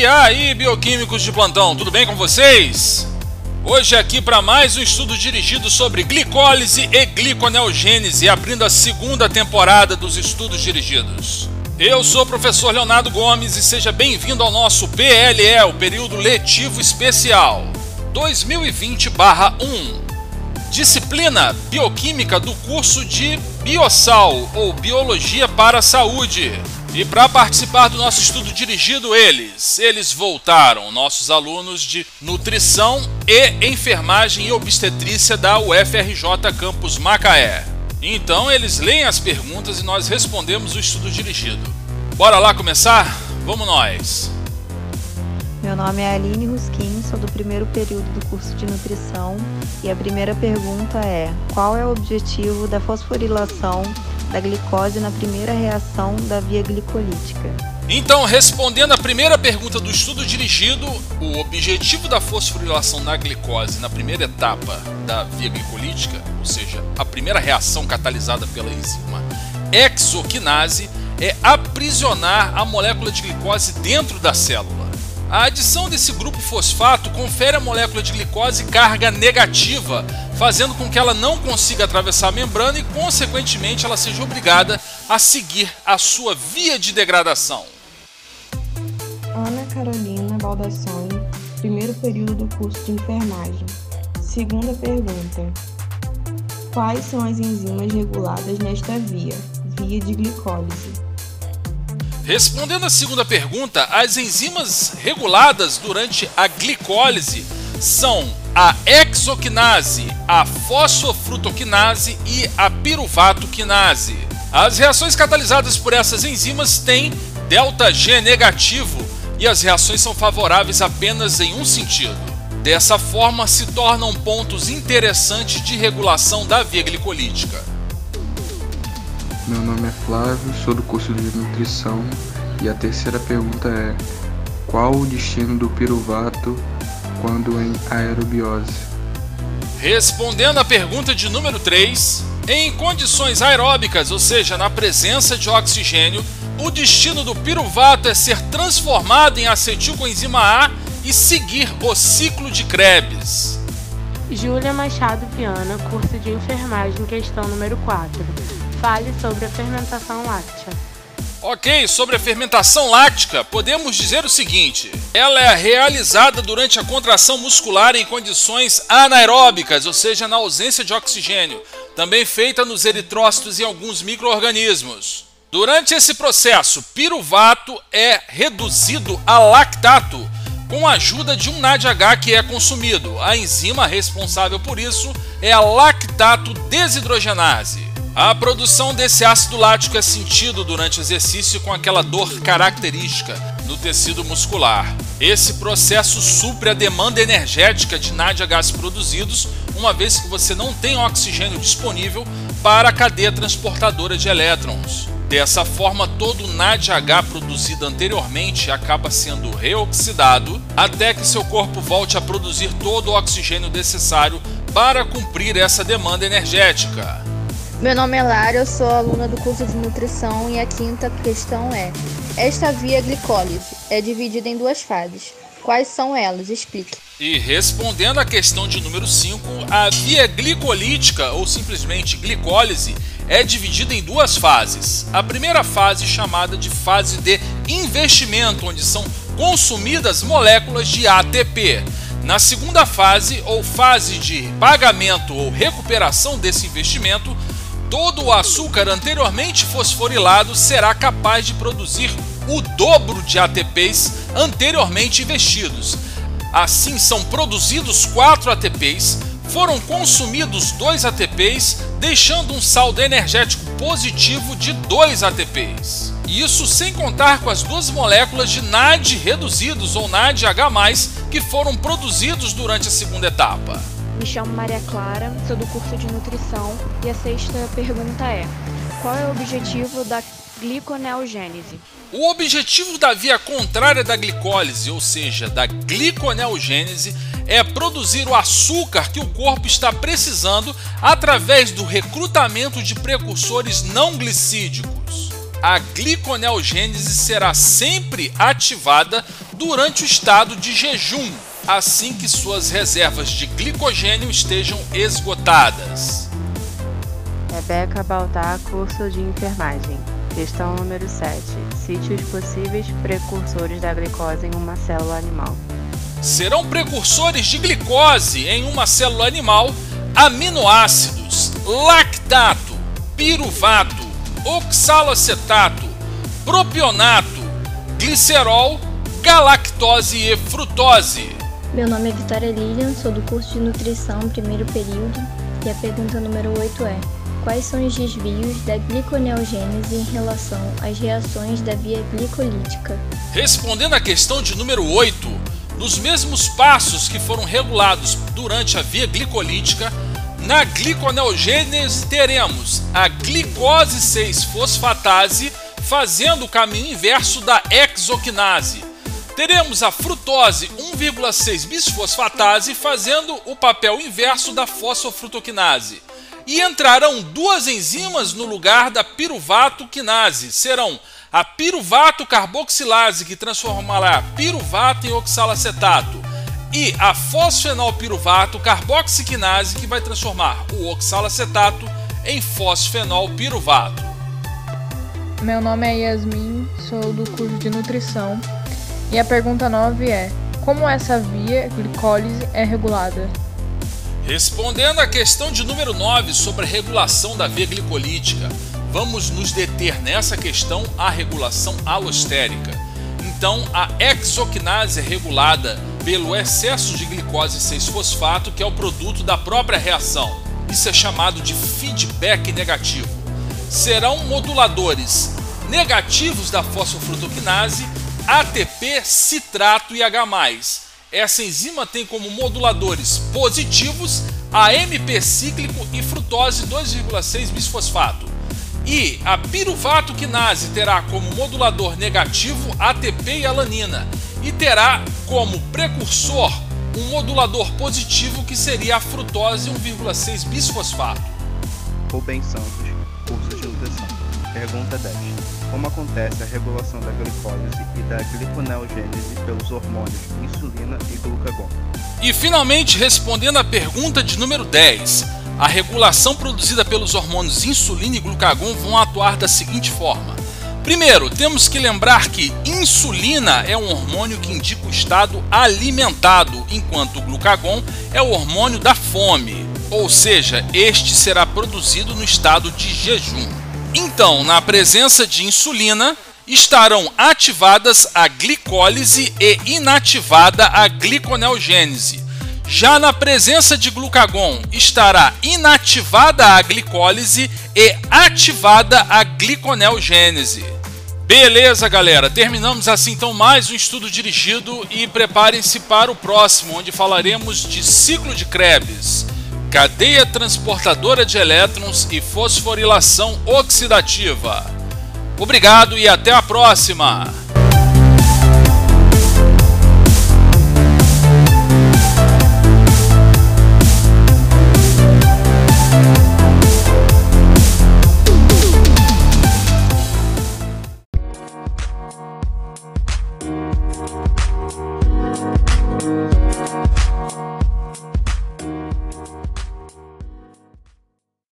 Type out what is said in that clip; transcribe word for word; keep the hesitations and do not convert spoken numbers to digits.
E aí, bioquímicos de plantão, tudo bem com vocês? Hoje aqui para mais um estudo dirigido sobre glicólise e gliconeogênese, abrindo a segunda temporada dos estudos dirigidos. Eu sou o professor Leonardo Gomes e seja bem-vindo ao nosso P L E, o período letivo especial dois mil e vinte barra um. Disciplina Bioquímica do curso de Biosal, ou Biologia para a Saúde. E para participar do nosso estudo dirigido, eles, eles voltaram, nossos alunos de Nutrição e Enfermagem e Obstetrícia da U F R J Campus Macaé. Então eles leem as perguntas e nós respondemos o estudo dirigido. Bora lá começar? Vamos nós! Meu nome é Aline Ruskin, sou do primeiro período do curso de Nutrição e a primeira pergunta é: qual é o objetivo da fosforilação da glicose na primeira reação da via glicolítica? Então, respondendo a primeira pergunta do estudo dirigido, o objetivo da fosforilação da glicose na primeira etapa da via glicolítica, ou seja, a primeira reação catalisada pela enzima hexoquinase, é aprisionar a molécula de glicose dentro da célula. A adição desse grupo fosfato confere à molécula de glicose carga negativa, fazendo com que ela não consiga atravessar a membrana e, consequentemente, ela seja obrigada a seguir a sua via de degradação. Ana Carolina Baldassoni, primeiro período do curso de enfermagem. Segunda pergunta: quais são as enzimas reguladas nesta via, via de glicólise? Respondendo à segunda pergunta, as enzimas reguladas durante a glicólise são a hexoquinase, a fosfofrutoquinase e a piruvatoquinase. As reações catalisadas por essas enzimas têm ΔG negativo e as reações são favoráveis apenas em um sentido. Dessa forma, se tornam pontos interessantes de regulação da via glicolítica. Meu nome é Flávio, sou do curso de Nutrição e a terceira pergunta é: qual o destino do piruvato quando em aerobiose? Respondendo à pergunta de número três, em condições aeróbicas, ou seja, na presença de oxigênio, o destino do piruvato é ser transformado em acetilcoenzima A e seguir o ciclo de Krebs. Júlia Machado Viana, curso de Enfermagem, questão número quatro. Fale sobre a fermentação láctea. Ok, sobre a fermentação láctica, podemos dizer o seguinte: ela é realizada durante a contração muscular em condições anaeróbicas, ou seja, na ausência de oxigênio, também feita nos eritrócitos e alguns micro-organismos. Durante esse processo, piruvato é reduzido a lactato com a ajuda de um N A D H que é consumido. A enzima responsável por isso é a lactato desidrogenase. A produção desse ácido lático é sentido durante o exercício com aquela dor característica no tecido muscular. Esse processo supre a demanda energética de N A D Hs produzidos, uma vez que você não tem oxigênio disponível para a cadeia transportadora de elétrons. Dessa forma, todo o N A D H produzido anteriormente acaba sendo reoxidado até que seu corpo volte a produzir todo o oxigênio necessário para cumprir essa demanda energética. Meu nome é Lara, eu sou aluna do curso de Nutrição e a quinta questão é: esta via glicólise é dividida em duas fases. Quais são elas? Explique. E respondendo à questão de número cinco, a via glicolítica, ou simplesmente glicólise, é dividida em duas fases. A primeira fase, chamada de fase de investimento, onde são consumidas moléculas de A T P. Na segunda fase, ou fase de pagamento ou recuperação desse investimento, todo o açúcar anteriormente fosforilado será capaz de produzir o dobro de A T Ps anteriormente investidos. Assim, são produzidos quatro A T Ps, foram consumidos dois A T Ps, deixando um saldo energético positivo de dois A T Ps. Isso sem contar com as duas moléculas de N A D reduzidos ou N A D H mais, que foram produzidos durante a segunda etapa. Me chamo Maria Clara, sou do curso de Nutrição e a sexta pergunta é: qual é o objetivo da gliconeogênese? O objetivo da via contrária da glicólise, ou seja, da gliconeogênese, é produzir o açúcar que o corpo está precisando através do recrutamento de precursores não glicídicos. A gliconeogênese será sempre ativada durante o estado de jejum, assim que suas reservas de glicogênio estejam esgotadas. Rebeca Baltar, curso de enfermagem. Questão número sete. Cite os possíveis precursores da glicose em uma célula animal. Serão precursores de glicose em uma célula animal aminoácidos, lactato, piruvato, oxalacetato, propionato, glicerol, galactose e frutose. Meu nome é Vitória Lilian, sou do curso de nutrição, primeiro período, e a pergunta número oito é: quais são os desvios da gliconeogênese em relação às reações da via glicolítica? Respondendo à questão de número oito, nos mesmos passos que foram regulados durante a via glicolítica, na gliconeogênese teremos a glicose seis fosfatase fazendo o caminho inverso da hexoquinase. Teremos a frutose um vírgula seis bisfosfatase fazendo o papel inverso da fosfofrutoquinase. E entrarão duas enzimas no lugar da piruvato quinase. Serão a piruvato carboxilase, que transformará piruvato em oxalacetato, e a fosfenolpiruvato carboxiquinase, que vai transformar o oxalacetato em fosfenolpiruvato. Meu nome é Yasmin, sou do curso de nutrição, e a pergunta nove é: como essa via glicólise é regulada? Respondendo à questão de número nove sobre a regulação da via glicolítica, vamos nos deter nessa questão a regulação alostérica. Então, a hexoquinase é regulada pelo excesso de glicose seis fosfato, que é o produto da própria reação. Isso é chamado de feedback negativo. Serão moduladores negativos da fosfofrutoquinase, A T P, citrato e H mais. Essa enzima tem como moduladores positivos a M P cíclico e frutose dois vírgula seis bisfosfato. E a piruvato quinase terá como modulador negativo A T P e alanina, e terá como precursor um modulador positivo que seria a frutose um vírgula seis bisfosfato. Rubem Santos, curso de nutrição. Pergunta dez. Como acontece a regulação da glicólise e da gliconeogênese pelos hormônios insulina e glucagon? E finalmente, respondendo à pergunta de número dez, a regulação produzida pelos hormônios insulina e glucagon vão atuar da seguinte forma. Primeiro, temos que lembrar que insulina é um hormônio que indica o estado alimentado, enquanto o glucagon é o hormônio da fome, ou seja, este será produzido no estado de jejum. Então, na presença de insulina, estarão ativadas a glicólise e inativada a gliconeogênese. Já na presença de glucagon, estará inativada a glicólise e ativada a gliconeogênese. Beleza, galera, terminamos assim então mais um estudo dirigido e preparem-se para o próximo, onde falaremos de ciclo de Krebs, cadeia transportadora de elétrons e fosforilação oxidativa. Obrigado e até a próxima!